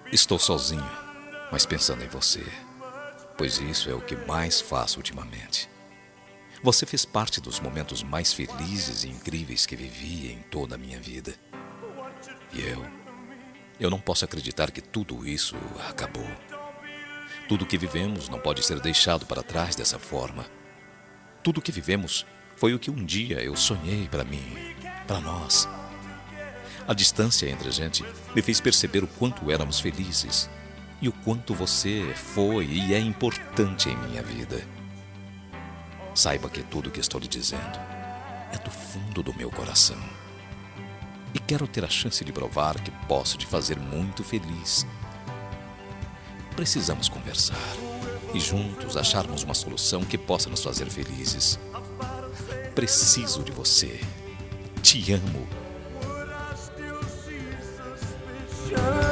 Estou sozinho, mas pensando em você, pois isso é o que mais faço ultimamente. Você fez parte dos momentos mais felizes e incríveis que vivi em toda a minha vida. E eu não posso acreditar que tudo isso acabou. Tudo que vivemos não pode ser deixado para trás dessa forma. Tudo que vivemos foi o que um dia eu sonhei para mim, para nós. A distância entre a gente me fez perceber o quanto éramos felizes e o quanto você foi e é importante em minha vida. Saiba que tudo o que estou lhe dizendo é do fundo do meu coração. E quero ter a chance de provar que posso te fazer muito feliz. Precisamos conversar e juntos acharmos uma solução que possa nos fazer felizes. Preciso de você. Te amo.